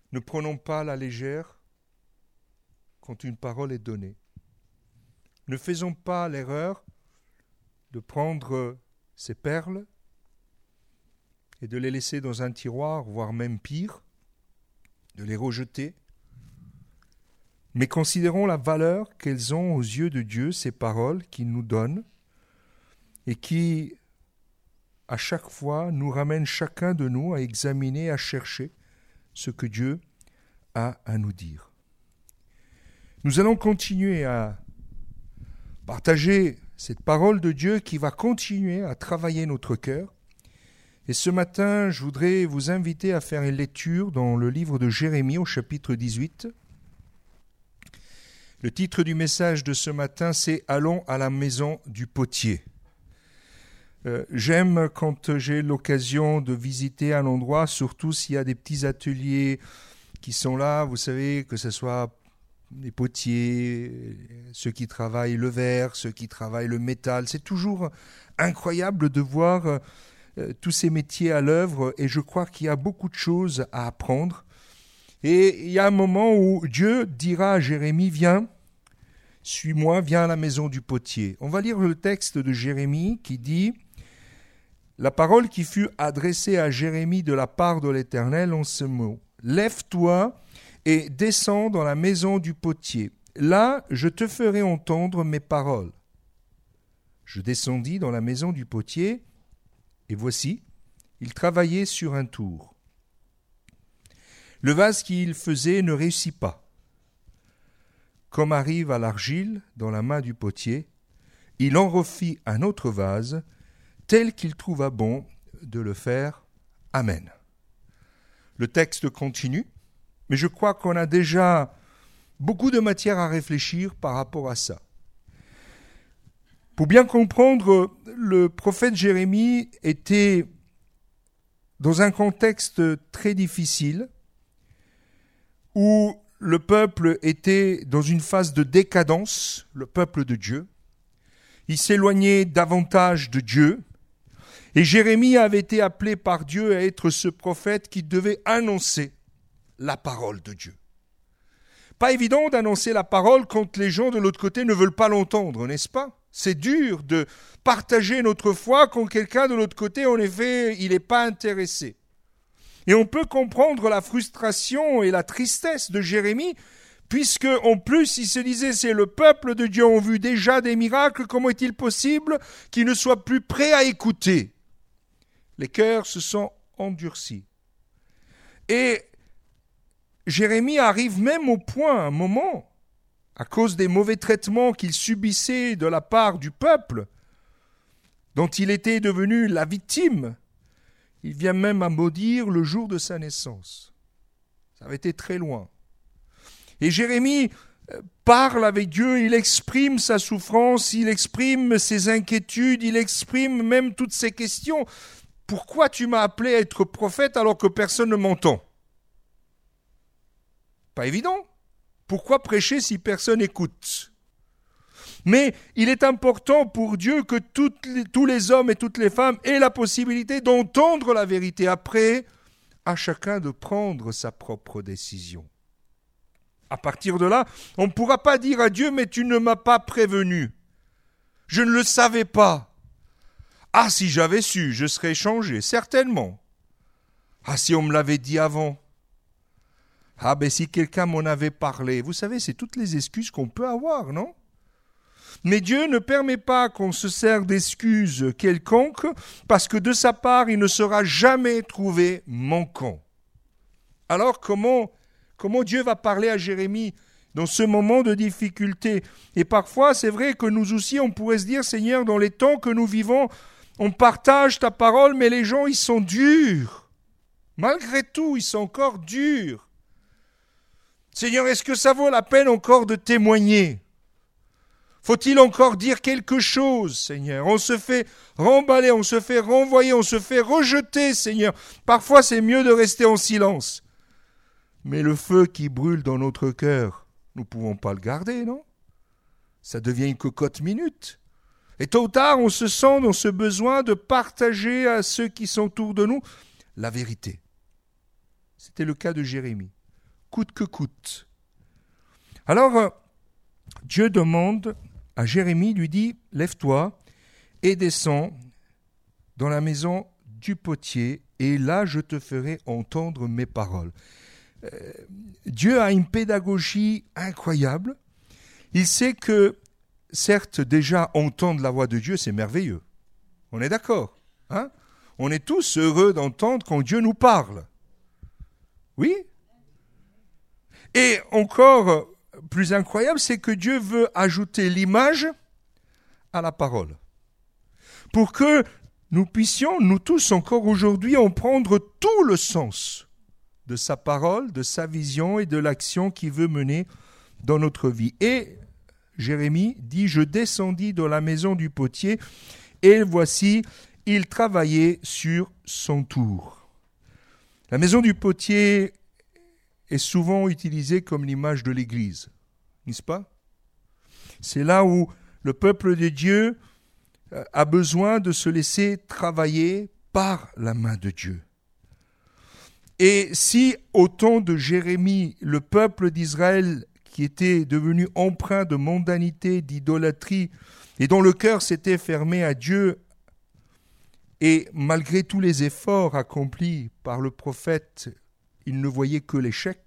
Ne prenons pas à la légère quand une parole est donnée. Ne faisons pas l'erreur de prendre ces perles et de les laisser dans un tiroir, voire même pire, de les rejeter. Mais considérons la valeur qu'elles ont aux yeux de Dieu, ces paroles qu'il nous donne et qui, à chaque fois, nous ramènent chacun de nous à examiner, à chercher ce que Dieu a à nous dire. Nous allons continuer à partager cette parole de Dieu qui va continuer à travailler notre cœur. Et ce matin, je voudrais vous inviter à faire une lecture dans le livre de Jérémie au chapitre 18. Le titre du message de ce matin, c'est « Allons à la maison du potier ». J'aime quand j'ai l'occasion de visiter un endroit, surtout s'il y a des petits ateliers qui sont là, vous savez, que ce soit les potiers, ceux qui travaillent le verre, ceux qui travaillent le métal. C'est toujours incroyable de voir tous ces métiers à l'œuvre et je crois qu'il y a beaucoup de choses à apprendre. Et il y a un moment où Dieu dira à Jérémie, viens, suis-moi, viens à la maison du potier. On va lire le texte de Jérémie qui dit, la parole qui fut adressée à Jérémie de la part de l'Éternel en ce mot, lève-toi et descends dans la maison du potier. Là, je te ferai entendre mes paroles. Je descendis dans la maison du potier, et voici, il travaillait sur un tour. Le vase qu'il faisait ne réussit pas. Comme arrive à l'argile dans la main du potier, il en refit un autre vase, tel qu'il trouva bon de le faire. Amen. Le texte continue, mais je crois qu'on a déjà beaucoup de matière à réfléchir par rapport à ça. Pour bien comprendre, le prophète Jérémie était dans un contexte très difficile où le peuple était dans une phase de décadence, le peuple de Dieu. Il s'éloignait davantage de Dieu. Et Jérémie avait été appelé par Dieu à être ce prophète qui devait annoncer la parole de Dieu. Pas évident d'annoncer la parole quand les gens de l'autre côté ne veulent pas l'entendre, n'est-ce pas ? C'est dur de partager notre foi quand quelqu'un de l'autre côté, en effet, il n'est pas intéressé. Et on peut comprendre la frustration et la tristesse de Jérémie, puisque en plus il se disait, c'est le peuple de Dieu, on vu déjà des miracles, comment est-il possible qu'ils ne soient plus prêts à écouter ? Les cœurs se sont endurcis. Et Jérémie arrive même au point, un moment, à cause des mauvais traitements qu'il subissait de la part du peuple, dont il était devenu la victime, il vient même à maudire le jour de sa naissance. Ça avait été très loin. Et Jérémie parle avec Dieu, il exprime sa souffrance, il exprime ses inquiétudes, il exprime même toutes ses questions. Pourquoi tu m'as appelé à être prophète alors que personne ne m'entend ? Pas évident. Pourquoi prêcher si personne écoute ? Mais il est important pour Dieu que tous les hommes et toutes les femmes aient la possibilité d'entendre la vérité. Après, à chacun de prendre sa propre décision. À partir de là, on ne pourra pas dire à Dieu, mais tu ne m'as pas prévenu. Je ne le savais pas. Ah, si j'avais su, je serais changé, certainement. Ah, si on me l'avait dit avant. Ah, ben si quelqu'un m'en avait parlé. Vous savez, c'est toutes les excuses qu'on peut avoir, non ? Mais Dieu ne permet pas qu'on se serve d'excuses quelconques, parce que de sa part, il ne sera jamais trouvé manquant. Alors, comment Dieu va parler à Jérémie dans ce moment de difficulté ? Et parfois, c'est vrai que nous aussi, on pourrait se dire, Seigneur, dans les temps que nous vivons, on partage ta parole, mais les gens, ils sont durs. Malgré tout, ils sont encore durs. Seigneur, est-ce que ça vaut la peine encore de témoigner ? Faut-il encore dire quelque chose, Seigneur ? On se fait remballer, on se fait renvoyer, on se fait rejeter, Seigneur. Parfois, c'est mieux de rester en silence. Mais le feu qui brûle dans notre cœur, nous ne pouvons pas le garder, non ? Ça devient une cocotte minute. Et tôt ou tard, on se sent dans ce besoin de partager à ceux qui sont autour de nous la vérité. C'était le cas de Jérémie. coûte que coûte. Alors, Dieu demande à Jérémie, lui dit, lève-toi et descends dans la maison du potier, et là je te ferai entendre mes paroles. Dieu a une pédagogie incroyable. Il sait que, certes, déjà entendre la voix de Dieu, c'est merveilleux. On est d'accord, hein? On est tous heureux d'entendre quand Dieu nous parle. Oui? Et encore plus incroyable, c'est que Dieu veut ajouter l'image à la parole. Pour que nous puissions, nous tous encore aujourd'hui, en prendre tout le sens de sa parole, de sa vision et de l'action qu'il veut mener dans notre vie. Et Jérémie dit, je descendis dans la maison du potier, et voici, il travaillait sur son tour. La maison du potier est souvent utilisée comme l'image de l'Église, n'est-ce pas? C'est là où le peuple de Dieu a besoin de se laisser travailler par la main de Dieu. Et si au temps de Jérémie, le peuple d'Israël qui était devenu empreint de mondanité, d'idolâtrie, et dont le cœur s'était fermé à Dieu, et malgré tous les efforts accomplis par le prophète, il ne voyait que l'échec,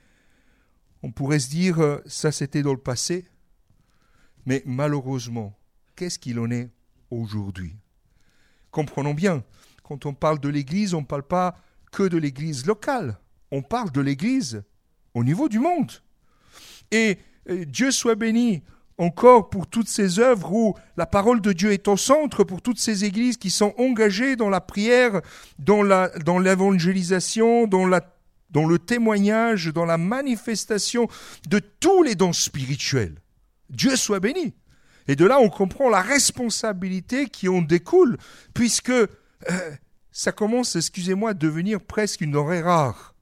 on pourrait se dire, ça c'était dans le passé, mais malheureusement, qu'est-ce qu'il en est aujourd'hui? Comprenons bien, quand on parle de l'Église, on ne parle pas que de l'Église locale, on parle de l'Église au niveau du monde. Et Dieu soit béni encore pour toutes ces œuvres où la parole de Dieu est au centre, pour toutes ces églises qui sont engagées dans la prière, dans l'évangélisation, dans le témoignage, dans la manifestation de tous les dons spirituels. Dieu soit béni. Et de là, on comprend la responsabilité qui en découle, puisque ça commence, excusez-moi, à devenir presque une denrée rare.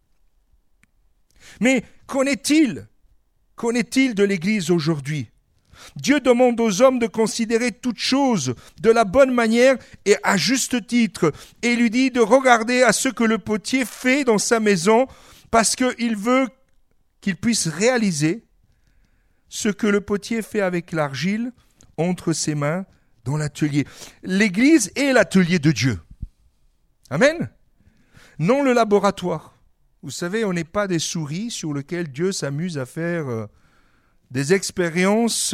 Mais qu'en est-il de l'Église aujourd'hui? Dieu demande aux hommes de considérer toutes choses de la bonne manière et à juste titre. Et il lui dit de regarder à ce que le potier fait dans sa maison, parce qu'il veut qu'il puisse réaliser ce que le potier fait avec l'argile entre ses mains dans l'atelier. L'Église est l'atelier de Dieu. Amen. Non le laboratoire. Vous savez, on n'est pas des souris sur lesquelles Dieu s'amuse à faire des expériences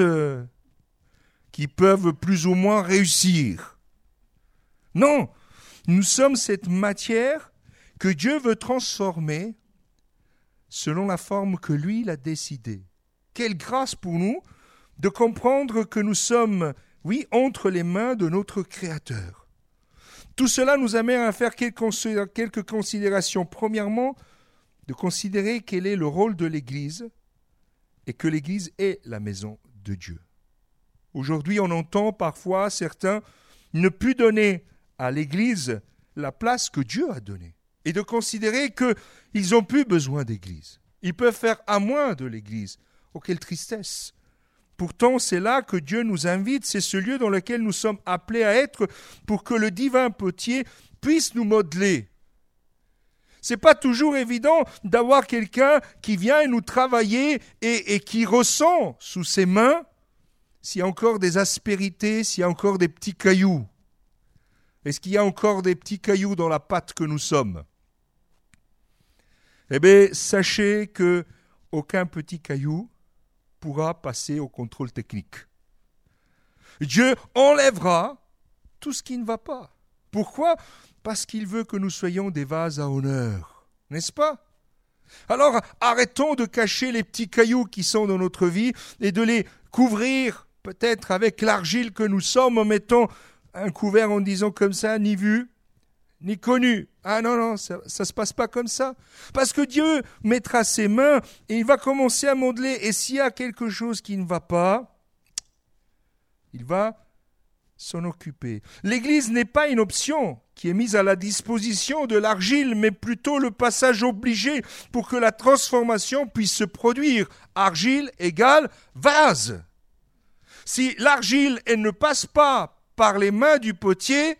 qui peuvent plus ou moins réussir. Non, nous sommes cette matière que Dieu veut transformer selon la forme que lui, il a décidé. Quelle grâce pour nous de comprendre que nous sommes, oui, entre les mains de notre Créateur. Tout cela nous amène à faire quelques considérations. Premièrement, de considérer quel est le rôle de l'Église et que l'Église est la maison de Dieu. Aujourd'hui, on entend parfois certains ne plus donner à l'Église la place que Dieu a donnée et de considérer qu'ils n'ont plus besoin d'Église. Ils peuvent faire à moins de l'Église. Oh, quelle tristesse! Pourtant, c'est là que Dieu nous invite, c'est ce lieu dans lequel nous sommes appelés à être pour que le divin potier puisse nous modeler. C'est pas toujours évident d'avoir quelqu'un qui vient nous travailler et qui ressent sous ses mains s'il y a encore des aspérités, s'il y a encore des petits cailloux. Est-ce qu'il y a encore des petits cailloux dans la pâte que nous sommes? Eh bien, sachez qu'aucun petit caillou pourra passer au contrôle technique. Dieu enlèvera tout ce qui ne va pas. Pourquoi? Parce qu'il veut que nous soyons des vases à honneur, n'est-ce pas? Alors, arrêtons de cacher les petits cailloux qui sont dans notre vie et de les couvrir peut-être avec l'argile que nous sommes en mettant un couvert en disant comme ça, ni vu, ni connu. Ah non, ça se passe pas comme ça. Parce que Dieu mettra ses mains et il va commencer à modeler. Et s'il y a quelque chose qui ne va pas, il va s'en occuper. L'Église n'est pas une option qui est mise à la disposition de l'argile, mais plutôt le passage obligé pour que la transformation puisse se produire. Argile égale vase. Si l'argile elle ne passe pas par les mains du potier,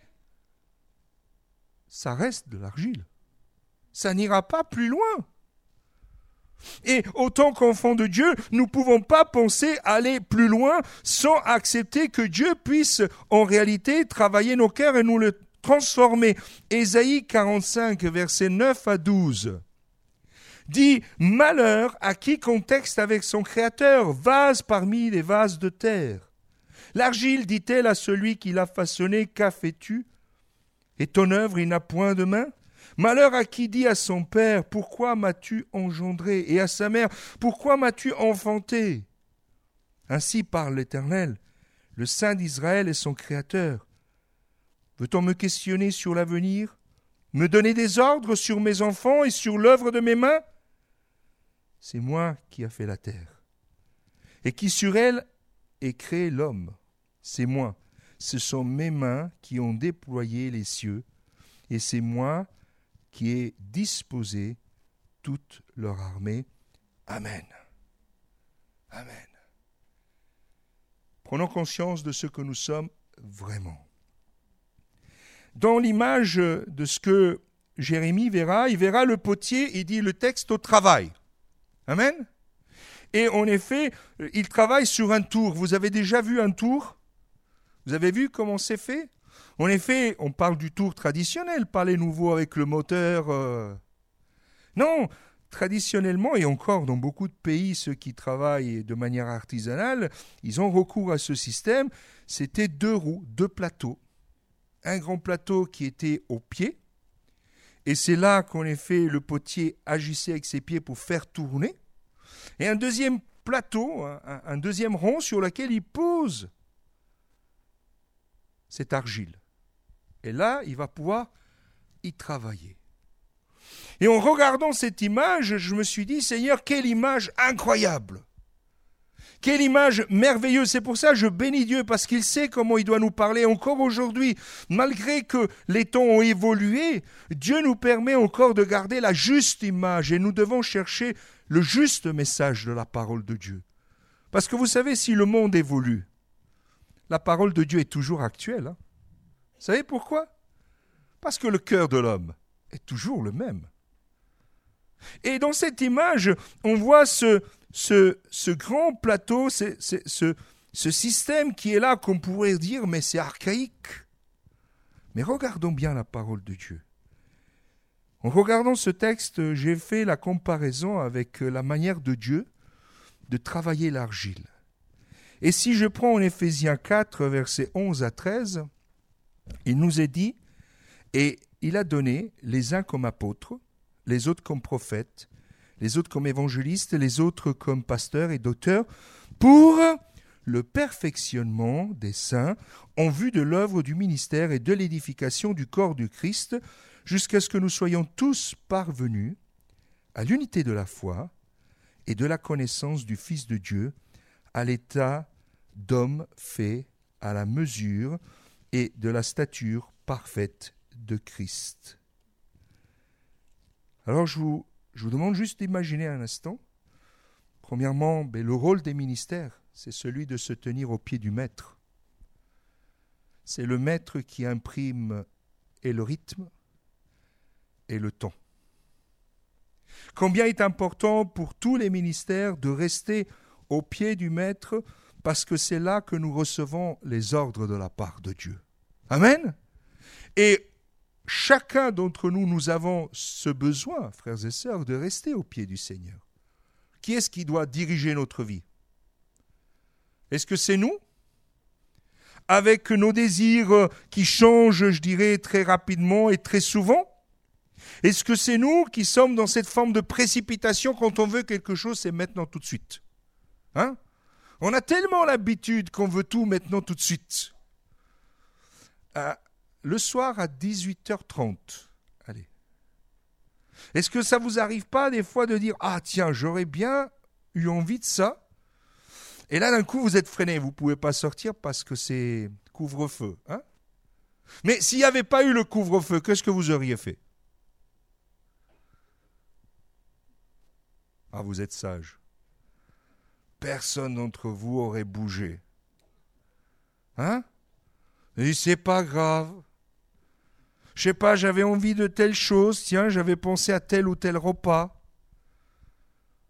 ça reste de l'argile. Ça n'ira pas plus loin. Et autant qu'enfants de Dieu, nous ne pouvons pas penser aller plus loin sans accepter que Dieu puisse en réalité travailler nos cœurs et nous le transformer. Ésaïe 45, versets 9 à 12 dit « Malheur à qui contexte avec son Créateur, vase parmi les vases de terre. L'argile dit-elle à celui qui l'a façonné, qu'a fais-tu? Et ton œuvre, il n'a point de main? Malheur à qui dit à son père, pourquoi m'as-tu engendré? Et à sa mère, pourquoi m'as-tu enfanté? Ainsi parle l'Éternel, le Saint d'Israël et son Créateur. Veut-on me questionner sur l'avenir? Me donner des ordres sur mes enfants et sur l'œuvre de mes mains? C'est moi qui a fait la terre, et qui sur elle ai créé l'homme. C'est moi, ce sont mes mains qui ont déployé les cieux, et c'est moi qui ai disposé toute leur armée. Amen. Amen. Prenons conscience de ce que nous sommes vraiment. Dans l'image de ce que Jérémie verra, il verra le potier, il dit le texte au travail. Amen. Et en effet, il travaille sur un tour. Vous avez déjà vu un tour? Vous avez vu comment c'est fait? En effet, on parle du tour traditionnel, pas les nouveaux avec le moteur. Non, traditionnellement, et encore dans beaucoup de pays, ceux qui travaillent de manière artisanale, ils ont recours à ce système. C'était 2 roues, 2 plateaux. Un grand plateau qui était au pied, et c'est là qu'en effet le potier agissait avec ses pieds pour faire tourner, et un deuxième plateau, un deuxième rond sur lequel il pose cette argile. Et là, il va pouvoir y travailler. Et en regardant cette image, je me suis dit, Seigneur, quelle image incroyable! Quelle image merveilleuse! C'est pour ça que je bénis Dieu, parce qu'il sait comment il doit nous parler encore aujourd'hui. Malgré que les temps ont évolué, Dieu nous permet encore de garder la juste image et nous devons chercher le juste message de la parole de Dieu. Parce que vous savez, si le monde évolue, la parole de Dieu est toujours actuelle. Vous savez pourquoi? Parce que le cœur de l'homme est toujours le même. Et dans cette image, on voit ce grand plateau, ce système qui est là, qu'on pourrait dire, mais c'est archaïque. Mais regardons bien la parole de Dieu. En regardant ce texte, j'ai fait la comparaison avec la manière de Dieu de travailler l'argile. Et si je prends en Éphésiens 4, versets 11 à 13, il nous est dit, et il a donné les uns comme apôtres, les autres comme prophètes, les autres comme évangélistes, les autres comme pasteurs et docteurs, pour le perfectionnement des saints en vue de l'œuvre du ministère et de l'édification du corps du Christ, jusqu'à ce que nous soyons tous parvenus à l'unité de la foi et de la connaissance du Fils de Dieu, à l'état d'homme fait à la mesure et de la stature parfaite de Christ. Alors je vous demande juste d'imaginer un instant. Premièrement, le rôle des ministères, c'est celui de se tenir au pied du maître. C'est le maître qui imprime et le rythme et le temps. Combien est important pour tous les ministères de rester au pied du maître, parce que c'est là que nous recevons les ordres de la part de Dieu. Amen. Et chacun d'entre nous, nous avons ce besoin, frères et sœurs, de rester au pied du Seigneur. Qui est-ce qui doit diriger notre vie? Est-ce que c'est nous? Avec nos désirs qui changent, je dirais, très rapidement et très souvent? Est-ce que c'est nous qui sommes dans cette forme de précipitation quand on veut quelque chose, c'est maintenant tout de suite? On a tellement l'habitude qu'on veut tout maintenant tout de suite. Le soir à 18h30, allez. Est-ce que ça vous arrive pas des fois de dire « Ah tiens, j'aurais bien eu envie de ça ?» Et là d'un coup vous êtes freiné, vous ne pouvez pas sortir parce que c'est couvre-feu. Mais s'il n'y avait pas eu le couvre-feu, qu'est-ce que vous auriez fait? Ah, vous êtes sage. Personne d'entre vous aurait bougé. Et c'est pas grave. Je sais pas, j'avais envie de telle chose, tiens, j'avais pensé à tel ou tel repas.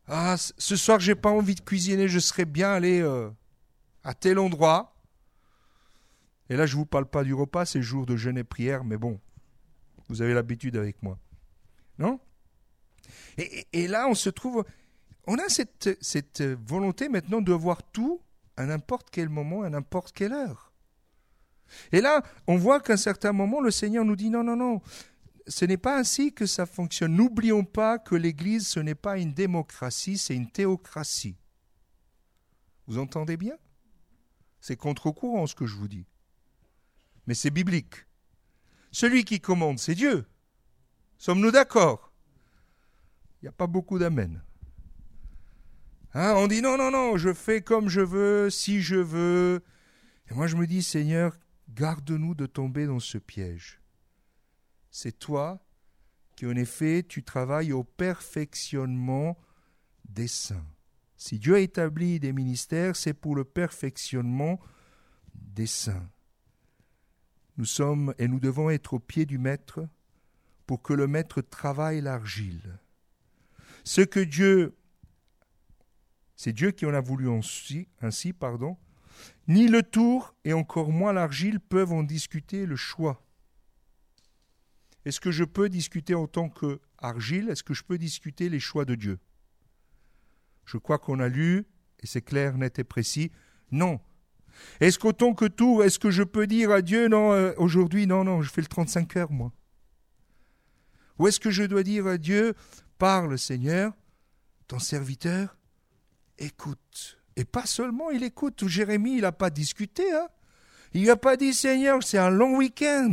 Ah, ce soir, j'ai pas envie de cuisiner, je serais bien allé à tel endroit. Et là, je ne vous parle pas du repas, c'est jour de jeûne et prière, mais bon, vous avez l'habitude avec moi. Non? Et là, on se trouve, on a cette volonté maintenant de voir tout à n'importe quel moment, à n'importe quelle heure. Et là, on voit qu'à un certain moment, le Seigneur nous dit non, non, non, ce n'est pas ainsi que ça fonctionne. N'oublions pas que l'Église, ce n'est pas une démocratie, c'est une théocratie. Vous entendez bien? C'est contre-courant ce que je vous dis. Mais c'est biblique. Celui qui commande, c'est Dieu. Sommes-nous d'accord? Il n'y a pas beaucoup d'amen. Hein, on dit non, non, non, je fais comme je veux, si je veux. Et moi je me dis, Seigneur, garde-nous de tomber dans ce piège. C'est toi qui, en effet, tu travailles au perfectionnement des saints. Si Dieu a établi des ministères, c'est pour le perfectionnement des saints. Nous sommes et nous devons être au pied du Maître pour que le Maître travaille l'argile. Ce que Dieu, c'est Dieu qui en a voulu ainsi, ni le tour et encore moins l'argile peuvent en discuter le choix. Est-ce que je peux discuter en tant qu'argile? Est-ce que je peux discuter les choix de Dieu? Je crois qu'on a lu, et c'est clair, net et précis, non. Est-ce qu'autant que tour, est-ce que je peux dire à Dieu, non, aujourd'hui, non, non, je fais le 35 heures, moi? Ou est-ce que je dois dire à Dieu, parle Seigneur, ton serviteur écoute. Et pas seulement il écoute, Jérémie, il n'a pas discuté, hein. Il n'a pas dit, Seigneur, c'est un long week-end.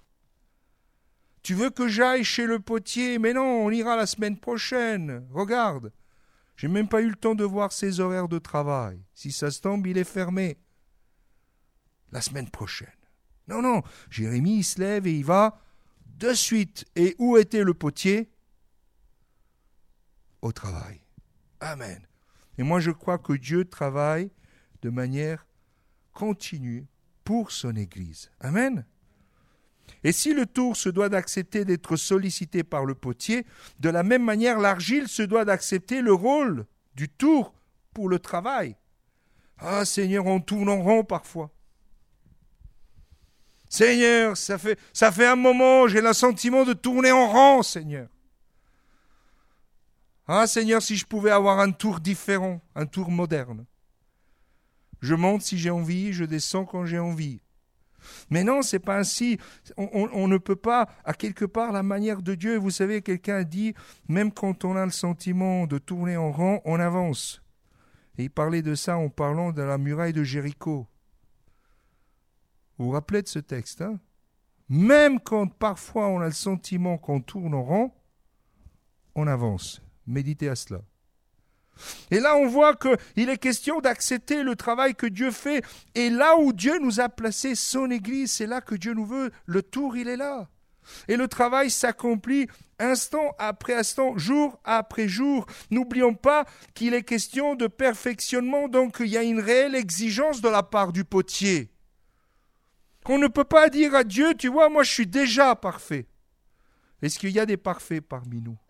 Tu veux que j'aille chez le potier? Mais non, on ira la semaine prochaine. Regarde, j'ai même pas eu le temps de voir ses horaires de travail. Si ça se tombe, il est fermé. La semaine prochaine. Non, non, Jérémie, il se lève et il va de suite. Et où était le potier? Au travail. Amen. Et moi, je crois que Dieu travaille de manière continue pour son Église. Amen. Et si le tour se doit d'accepter d'être sollicité par le potier, de la même manière, l'argile se doit d'accepter le rôle du tour pour le travail. Ah Seigneur, on tourne en rond parfois. Seigneur, ça fait un moment, j'ai le sentiment de tourner en rond, Seigneur. Ah Seigneur, si je pouvais avoir un tour différent, un tour moderne. Je monte si j'ai envie, je descends quand j'ai envie. Mais non, c'est pas ainsi. On ne peut pas, à quelque part, la manière de Dieu. Vous savez, quelqu'un a dit, même quand on a le sentiment de tourner en rond, on avance. Et il parlait de ça en parlant de la muraille de Jéricho. Vous vous rappelez de ce texte, hein? Même quand parfois on a le sentiment qu'on tourne en rond, on avance. Méditez à cela. Et là, on voit qu'il est question d'accepter le travail que Dieu fait. Et là où Dieu nous a placé son Église, c'est là que Dieu nous veut. Le tour, il est là. Et le travail s'accomplit instant après instant, jour après jour. N'oublions pas qu'il est question de perfectionnement, donc il y a une réelle exigence de la part du potier. On ne peut pas dire à Dieu, tu vois, moi je suis déjà parfait. Est-ce qu'il y a des parfaits parmi nous?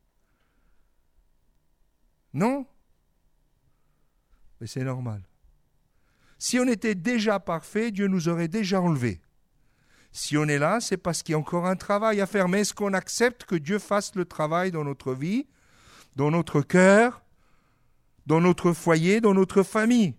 Non? Mais c'est normal. Si on était déjà parfait, Dieu nous aurait déjà enlevés. Si on est là, c'est parce qu'il y a encore un travail à faire. Mais est-ce qu'on accepte que Dieu fasse le travail dans notre vie, dans notre cœur, dans notre foyer, dans notre famille?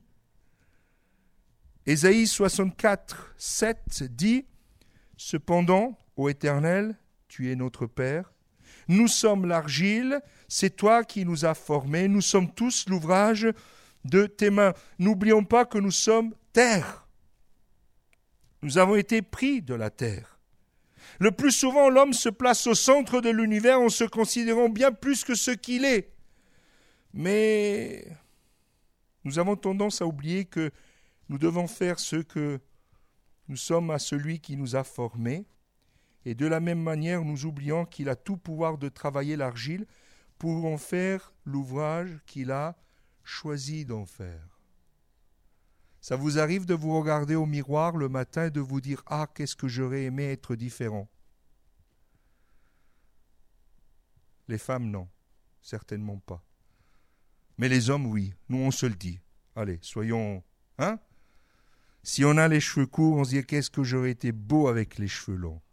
Ésaïe 64, 7 dit « Cependant, ô Éternel, tu es notre Père. Nous sommes l'argile, c'est toi qui nous as formés. Nous sommes tous l'ouvrage de tes mains. N'oublions pas que nous sommes terre. Nous avons été pris de la terre. Le plus souvent, l'homme se place au centre de l'univers en se considérant bien plus que ce qu'il est. Mais nous avons tendance à oublier que nous devons faire ce que nous sommes à celui qui nous a formés. Et de la même manière, nous oublions qu'il a tout pouvoir de travailler l'argile pour en faire l'ouvrage qu'il a choisi d'en faire. Ça vous arrive de vous regarder au miroir le matin et de vous dire « Ah, qu'est-ce que j'aurais aimé être différent ?» Les femmes, non, certainement pas. Mais les hommes, oui. Nous, on se le dit. Allez, soyons... Hein? Si on a les cheveux courts, on se dit qu'est-ce que j'aurais été beau avec les cheveux longs.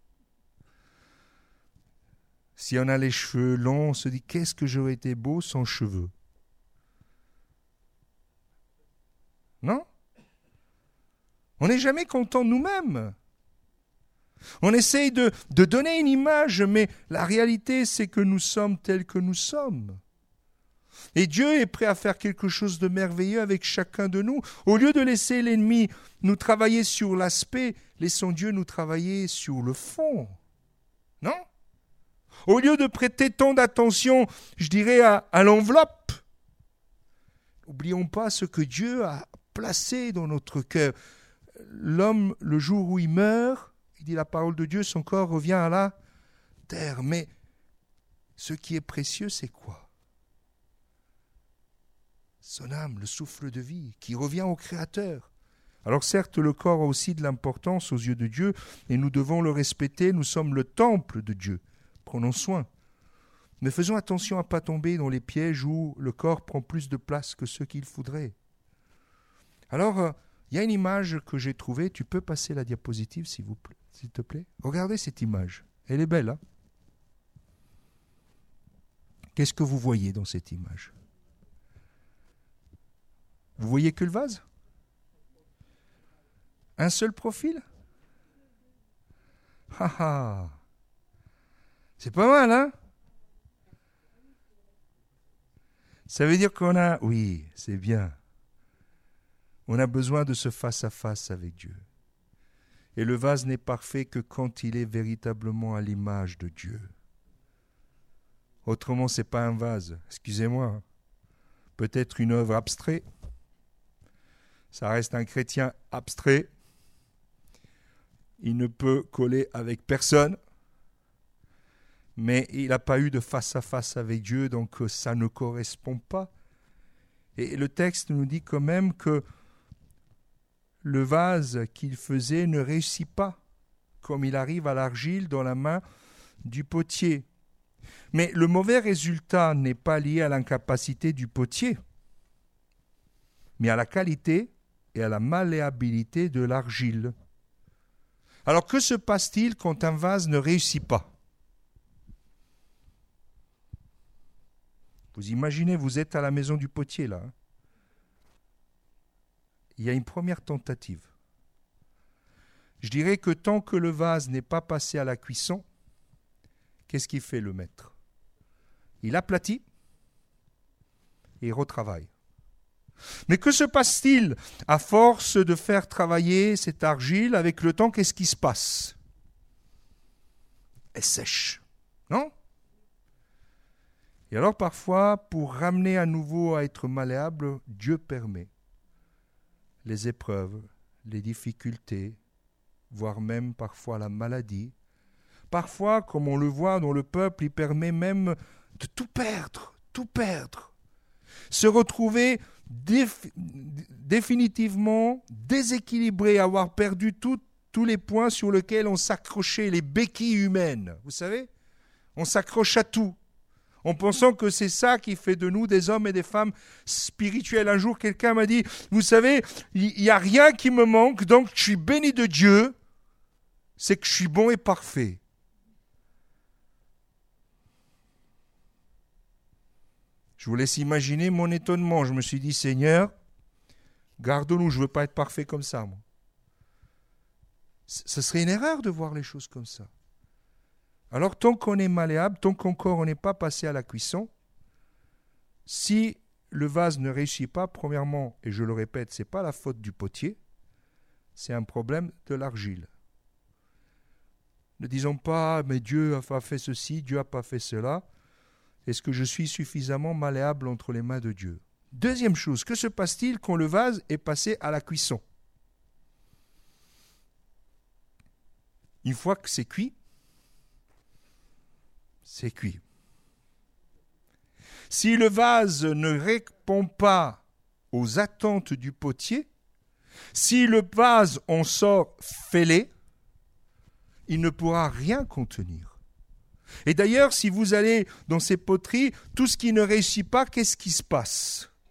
Si on a les cheveux longs, on se dit qu'est-ce que j'aurais été beau sans cheveux. Non? On n'est jamais content de nous-mêmes. On essaye de donner une image, mais la réalité, c'est que nous sommes tels que nous sommes. Et Dieu est prêt à faire quelque chose de merveilleux avec chacun de nous. Au lieu de laisser l'ennemi nous travailler sur l'aspect, laissons Dieu nous travailler sur le fond. Non? Au lieu de prêter tant d'attention, je dirais, à l'enveloppe, n'oublions pas ce que Dieu a placé dans notre cœur. L'homme, le jour où il meurt, il dit la parole de Dieu, son corps revient à la terre. Mais ce qui est précieux, c'est quoi? Son âme, le souffle de vie, qui revient au Créateur. Alors certes, le corps a aussi de l'importance aux yeux de Dieu, et nous devons le respecter, nous sommes le temple de Dieu. Prenons soin. Mais faisons attention à ne pas tomber dans les pièges où le corps prend plus de place que ce qu'il faudrait. Alors, il y a une image que j'ai trouvée. Tu peux passer la diapositive, s'il te plaît. Regardez cette image. Elle est belle, hein? Qu'est-ce que vous voyez dans cette image? Vous voyez que le vase? Un seul profil? Ha ha! C'est pas mal, hein? Ça veut dire qu'on a... Oui, c'est bien. On a besoin de ce face-à-face avec Dieu. Et le vase n'est parfait que quand il est véritablement à l'image de Dieu. Autrement, ce n'est pas un vase. Excusez-moi. Peut-être une œuvre abstraite. Ça reste un chrétien abstrait. Il ne peut coller avec personne. Mais il n'a pas eu de face-à-face avec Dieu, donc ça ne correspond pas. Et le texte nous dit quand même que le vase qu'il faisait ne réussit pas, comme il arrive à l'argile dans la main du potier. Mais le mauvais résultat n'est pas lié à l'incapacité du potier, mais à la qualité et à la malléabilité de l'argile. Alors que se passe-t-il quand un vase ne réussit pas? Vous imaginez, vous êtes à la maison du potier là. Il y a une première tentative. Je dirais que tant que le vase n'est pas passé à la cuisson, qu'est-ce qu'il fait le maître? Il aplatit et il retravaille. Mais que se passe-t-il à force de faire travailler cette argile avec le temps? Qu'est-ce qui se passe? Elle sèche, non? Et alors parfois, pour ramener à nouveau à être malléable, Dieu permet les épreuves, les difficultés, voire même parfois la maladie. Parfois, comme on le voit dans le peuple, il permet même de tout perdre. Se retrouver définitivement déséquilibré, avoir perdu tous les points sur lesquels on s'accrochait, les béquilles humaines. Vous savez, on s'accroche à tout, en pensant que c'est ça qui fait de nous des hommes et des femmes spirituels. Un jour, quelqu'un m'a dit, vous savez, il n'y a rien qui me manque, donc je suis béni de Dieu, c'est que je suis bon et parfait. Je vous laisse imaginer mon étonnement. Je me suis dit, Seigneur, garde-nous, je ne veux pas être parfait comme ça, moi. Ce serait une erreur de voir les choses comme ça. Alors, tant qu'on est malléable, tant qu'encore on n'est pas passé à la cuisson, si le vase ne réussit pas, premièrement, et je le répète, ce n'est pas la faute du potier, c'est un problème de l'argile. Ne disons pas, mais Dieu n'a pas fait ceci, Dieu n'a pas fait cela. Est-ce que je suis suffisamment malléable entre les mains de Dieu? Deuxième chose, que se passe-t-il quand le vase est passé à la cuisson? Une fois que c'est cuit, c'est cuit. Si le vase ne répond pas aux attentes du potier, si le vase en sort fêlé, il ne pourra rien contenir. Et d'ailleurs, si vous allez dans ces poteries, tout ce qui ne réussit pas, qu'est-ce qui se passe?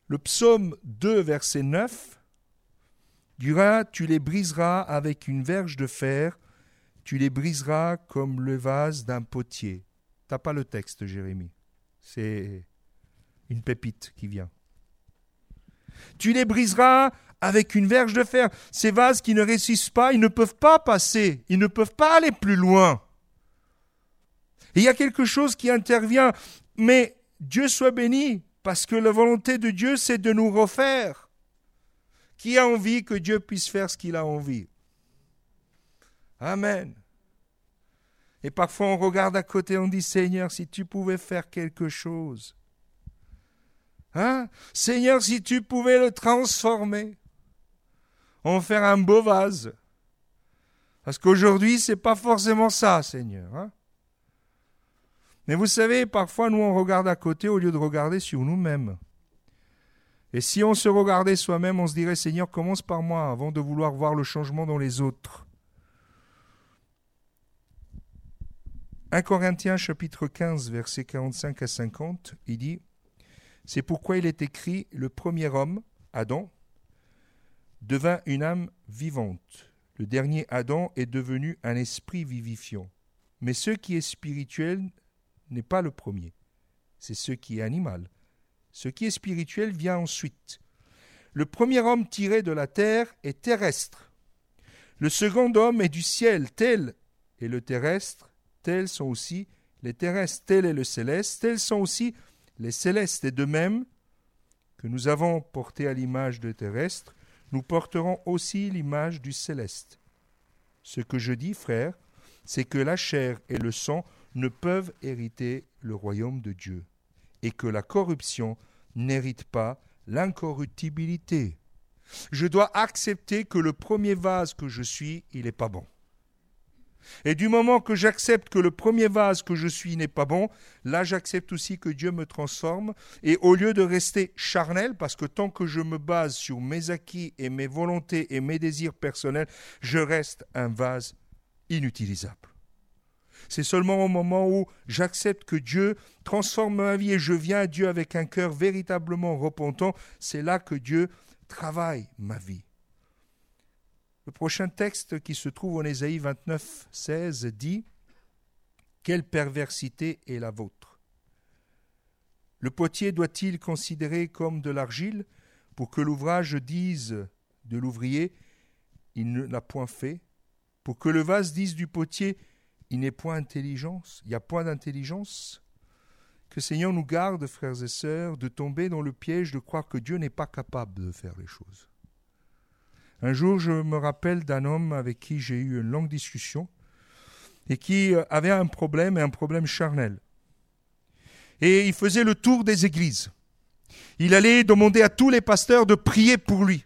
Le psaume 2, verset 9, dira « Tu les briseras avec une verge de fer, tu les briseras comme le vase d'un potier. » Tu n'as pas le texte, Jérémie. C'est une pépite qui vient. Tu les briseras avec une verge de fer. Ces vases qui ne réussissent pas, ils ne peuvent pas passer, ils ne peuvent pas aller plus loin. Et il y a quelque chose qui intervient, mais Dieu soit béni, parce que la volonté de Dieu, c'est de nous refaire. Qui a envie que Dieu puisse faire ce qu'il a envie? Amen. Et parfois on regarde à côté, on dit, Seigneur, si tu pouvais faire quelque chose. Seigneur, si tu pouvais le transformer, en faire un beau vase. Parce qu'aujourd'hui, ce n'est pas forcément ça, Seigneur. Mais vous savez, parfois, nous, on regarde à côté au lieu de regarder sur nous-mêmes. Et si on se regardait soi-même, on se dirait, Seigneur, commence par moi avant de vouloir voir le changement dans les autres. 1 Corinthiens chapitre 15, versets 45 à 50, il dit « C'est pourquoi il est écrit, le premier homme, Adam, devint une âme vivante. Le dernier Adam est devenu un esprit vivifiant. Mais ce qui est spirituel n'est pas le premier, c'est ce qui est animal. Ce qui est spirituel vient ensuite. Le premier homme tiré de la terre est terrestre. Le second homme est du ciel, tel est le terrestre, tels sont aussi les terrestres, tel est le céleste, tels sont aussi les célestes. Et de même que nous avons porté à l'image de terrestre, nous porterons aussi l'image du céleste. Ce que je dis, frères, c'est que la chair et le sang ne peuvent hériter le royaume de Dieu, et que la corruption n'hérite pas l'incorruptibilité. Je dois accepter que le premier vase que je suis, il n'est pas bon. Et du moment que j'accepte que le premier vase que je suis n'est pas bon, là j'accepte aussi que Dieu me transforme. Et au lieu de rester charnel, parce que tant que je me base sur mes acquis et mes volontés et mes désirs personnels, je reste un vase inutilisable. C'est seulement au moment où j'accepte que Dieu transforme ma vie et je viens à Dieu avec un cœur véritablement repentant, c'est là que Dieu travaille ma vie. Le prochain texte qui se trouve en Ésaïe 29, 16 dit « Quelle perversité est la vôtre ! Le potier doit-il considérer comme de l'argile pour que l'ouvrage dise de l'ouvrier « Il ne l'a point fait » pour que le vase dise du potier « Il n'est point intelligence, il n'y a point d'intelligence » Que Seigneur nous garde, frères et sœurs, de tomber dans le piège de croire que Dieu n'est pas capable de faire les choses. Un jour, je me rappelle d'un homme avec qui j'ai eu une longue discussion et qui avait un problème charnel. Et il faisait le tour des églises. Il allait demander à tous les pasteurs de prier pour lui.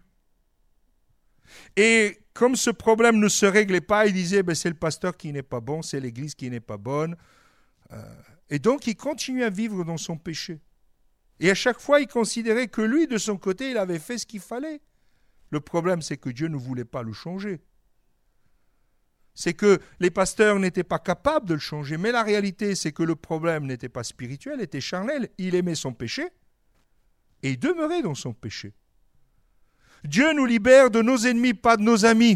Et comme ce problème ne se réglait pas, il disait c'est le pasteur qui n'est pas bon, c'est l'église qui n'est pas bonne. Et donc il continuait à vivre dans son péché. Et à chaque fois, il considérait que lui, de son côté, il avait fait ce qu'il fallait. Le problème, c'est que Dieu ne voulait pas le changer. C'est que les pasteurs n'étaient pas capables de le changer. Mais la réalité, c'est que le problème n'était pas spirituel, était charnel. Il aimait son péché et il demeurait dans son péché. Dieu nous libère de nos ennemis, pas de nos amis.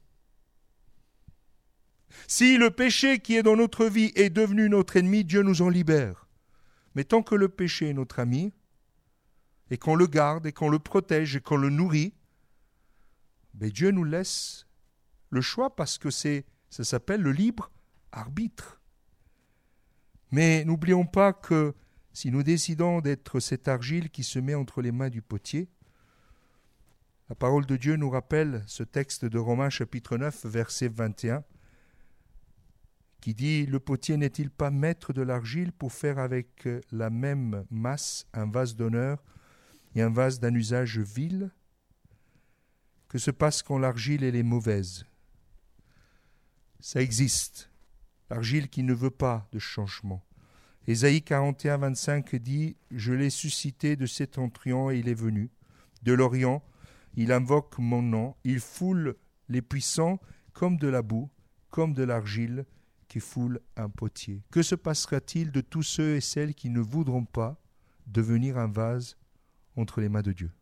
Si le péché qui est dans notre vie est devenu notre ennemi, Dieu nous en libère. Mais tant que le péché est notre ami, et qu'on le garde, et qu'on le protège, et qu'on le nourrit, mais Dieu nous laisse le choix parce que ça s'appelle le libre arbitre. Mais n'oublions pas que si nous décidons d'être cette argile qui se met entre les mains du potier, la parole de Dieu nous rappelle ce texte de Romains chapitre 9, verset 21, qui dit « Le potier n'est-il pas maître de l'argile pour faire avec la même masse un vase d'honneur et un vase d'un usage vil ?» Que se passe quand l'argile elle est mauvaise? Ça existe, l'argile qui ne veut pas de changement. Ésaïe 41, 25 dit « Je l'ai suscité de septentrion et il est venu. De l'Orient, il invoque mon nom. Il foule les puissants comme de la boue, comme de l'argile qui foule un potier. » Que se passera-t-il de tous ceux et celles qui ne voudront pas devenir un vase entre les mains de Dieu.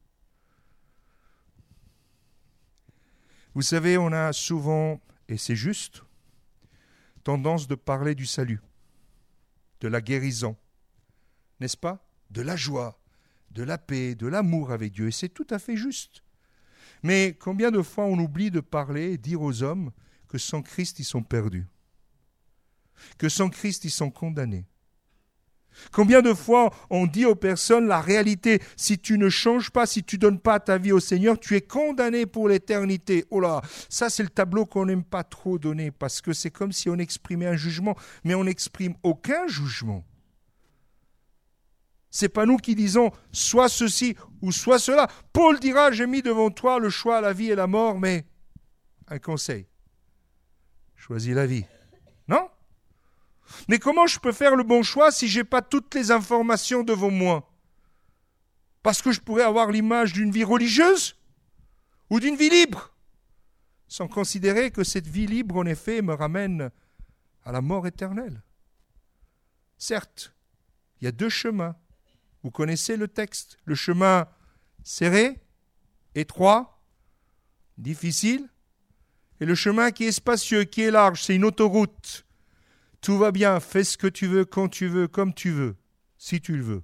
Vous savez, on a souvent, et c'est juste, tendance de parler du salut, de la guérison, n'est-ce pas? De la joie, de la paix, de l'amour avec Dieu, et c'est tout à fait juste. Mais combien de fois on oublie de parler et dire aux hommes que sans Christ, ils sont perdus, que sans Christ, ils sont condamnés. Combien de fois on dit aux personnes la réalité, si tu ne changes pas, si tu ne donnes pas ta vie au Seigneur, tu es condamné pour l'éternité. Oh là, ça c'est le tableau qu'on n'aime pas trop donner, parce que c'est comme si on exprimait un jugement, mais on n'exprime aucun jugement. C'est pas nous qui disons soit ceci ou soit cela. Paul dira, j'ai mis devant toi le choix, la vie et la mort, mais un conseil, choisis la vie. Non ? Mais comment je peux faire le bon choix si je n'ai pas toutes les informations devant moi? Parce que je pourrais avoir l'image d'une vie religieuse ou d'une vie libre, sans considérer que cette vie libre, en effet, me ramène à la mort éternelle. Certes, il y a deux chemins. Vous connaissez le texte. Le chemin serré, étroit, difficile, et le chemin qui est spacieux, qui est large, c'est une autoroute. Tout va bien, fais ce que tu veux, quand tu veux, comme tu veux, si tu le veux.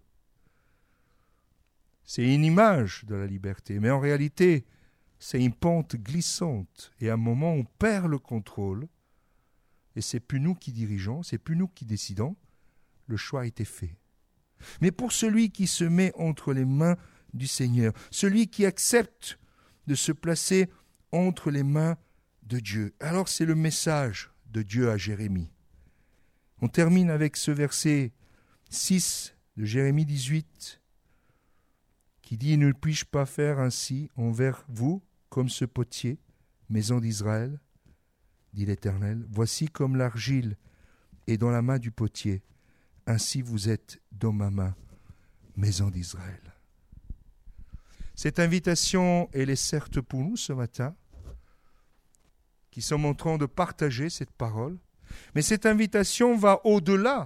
C'est une image de la liberté, mais en réalité, c'est une pente glissante. Et à un moment, on perd le contrôle, et c'est plus nous qui dirigeons, c'est plus nous qui décidons. Le choix a été fait. Mais pour celui qui se met entre les mains du Seigneur, celui qui accepte de se placer entre les mains de Dieu, alors c'est le message de Dieu à Jérémie. On termine avec ce verset 6 de Jérémie 18 qui dit « Ne puis-je pas faire ainsi envers vous comme ce potier, maison d'Israël, dit l'Éternel. Voici comme l'argile est dans la main du potier, ainsi vous êtes dans ma main, maison d'Israël. » Cette invitation, elle est certes pour nous ce matin, qui sommes en train de partager cette parole, mais cette invitation va au-delà.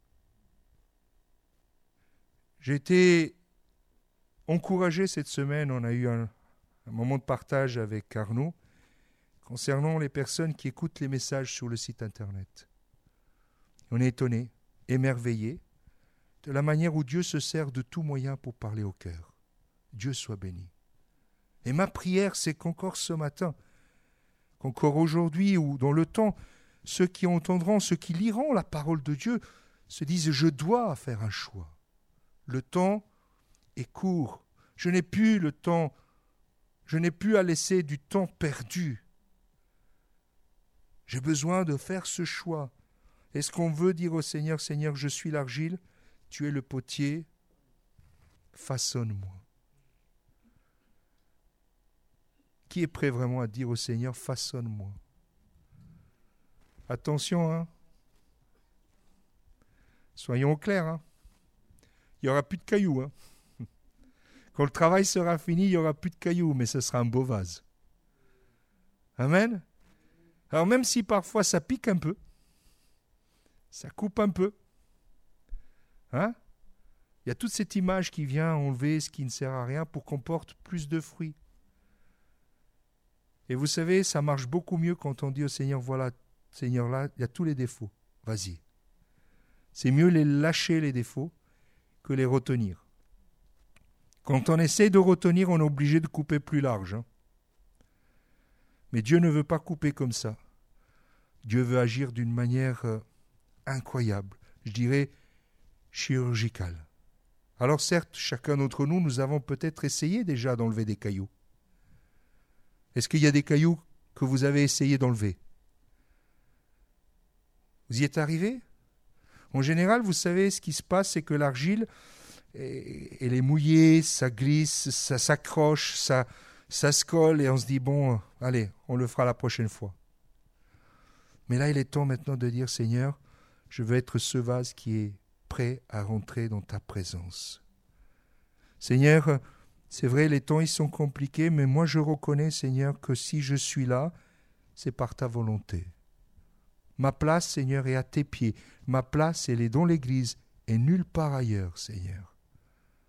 J'ai été encouragé cette semaine, on a eu un moment de partage avec Arnaud, concernant les personnes qui écoutent les messages sur le site internet. On est étonné, émerveillé, de la manière où Dieu se sert de tout moyen pour parler au cœur. Dieu soit béni. Et ma prière, c'est qu'encore ce matin, qu'encore aujourd'hui ou dans le temps, ceux qui entendront, ceux qui liront la parole de Dieu, se disent « Je dois faire un choix. Le temps est court. Je n'ai plus le temps. Je n'ai plus à laisser du temps perdu. J'ai besoin de faire ce choix. Est-ce qu'on veut dire au Seigneur, « Seigneur, je suis l'argile, tu es le potier, façonne-moi. » Qui est prêt vraiment à dire au Seigneur, « Façonne-moi » ? Attention, hein. Soyons clairs, hein. Il n'y aura plus de cailloux, hein. Quand le travail sera fini, il n'y aura plus de cailloux, mais ce sera un beau vase. Amen. Alors même si parfois ça pique un peu, ça coupe un peu, hein, il y a toute cette image qui vient enlever ce qui ne sert à rien pour qu'on porte plus de fruits. Et vous savez, ça marche beaucoup mieux quand on dit au Seigneur, voilà, Seigneur, là, il y a tous les défauts, vas-y. C'est mieux les lâcher, les défauts, que les retenir. Quand on essaie de retenir, on est obligé de couper plus large. Hein. Mais Dieu ne veut pas couper comme ça. Dieu veut agir d'une manière incroyable, je dirais chirurgicale. Alors certes, chacun d'entre nous, nous avons peut-être essayé déjà d'enlever des cailloux. Est-ce qu'il y a des cailloux que vous avez essayé d'enlever? Vous y êtes arrivé? En général, vous savez, ce qui se passe, c'est que l'argile, elle est mouillée, ça glisse, ça s'accroche, ça se colle, et on se dit, bon, allez, on le fera la prochaine fois. Mais là, il est temps maintenant de dire, Seigneur, je veux être ce vase qui est prêt à rentrer dans ta présence. Seigneur, c'est vrai, les temps, ils sont compliqués, mais moi, je reconnais, Seigneur, que si je suis là, c'est par ta volonté. Ma place, Seigneur, est à tes pieds. Ma place, elle est dans l'Église et nulle part ailleurs, Seigneur.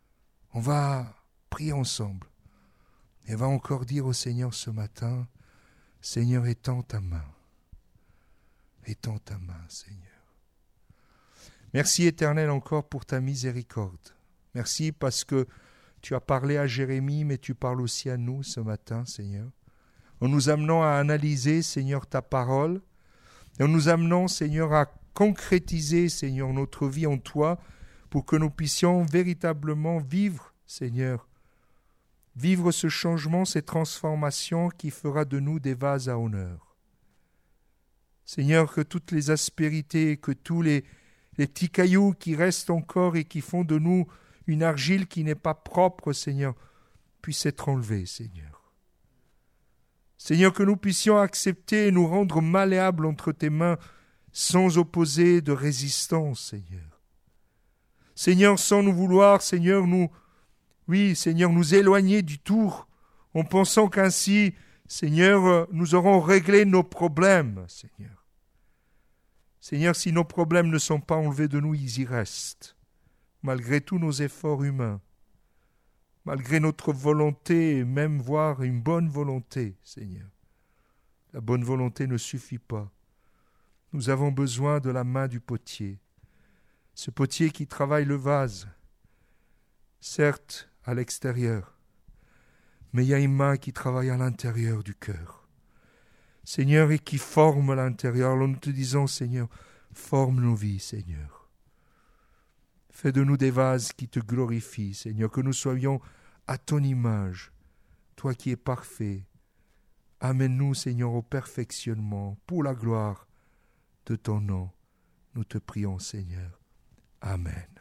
On va prier ensemble. Et va encore dire au Seigneur ce matin, Seigneur, étends ta main. Étends ta main, Seigneur. Merci Éternel encore pour ta miséricorde. Merci parce que tu as parlé à Jérémie, mais tu parles aussi à nous ce matin, Seigneur. En nous amenant à analyser, Seigneur, ta parole, et en nous amenant, Seigneur, à concrétiser, Seigneur, notre vie en toi, pour que nous puissions véritablement vivre, Seigneur, vivre ce changement, cette transformation qui fera de nous des vases à honneur. Seigneur, que toutes les aspérités, que tous les petits cailloux qui restent encore et qui font de nous une argile qui n'est pas propre, Seigneur, puissent être enlevés, Seigneur. Seigneur, que nous puissions accepter et nous rendre malléables entre tes mains sans opposer de résistance, Seigneur. Seigneur, sans nous vouloir, Seigneur, nous éloigner du tour en pensant qu'ainsi, Seigneur, nous aurons réglé nos problèmes, Seigneur. Seigneur, si nos problèmes ne sont pas enlevés de nous, ils y restent, malgré tous nos efforts humains, malgré notre volonté, même voire une bonne volonté, Seigneur. La bonne volonté ne suffit pas. Nous avons besoin de la main du potier, ce potier qui travaille le vase, certes à l'extérieur, mais il y a une main qui travaille à l'intérieur du cœur. Seigneur, et qui forme l'intérieur. Alors nous te disons, Seigneur, forme nos vies, Seigneur. Fais de nous des vases qui te glorifient, Seigneur, que nous soyons à ton image, toi qui es parfait. Amène-nous, Seigneur, au perfectionnement, pour la gloire de ton nom. Nous te prions, Seigneur. Amen.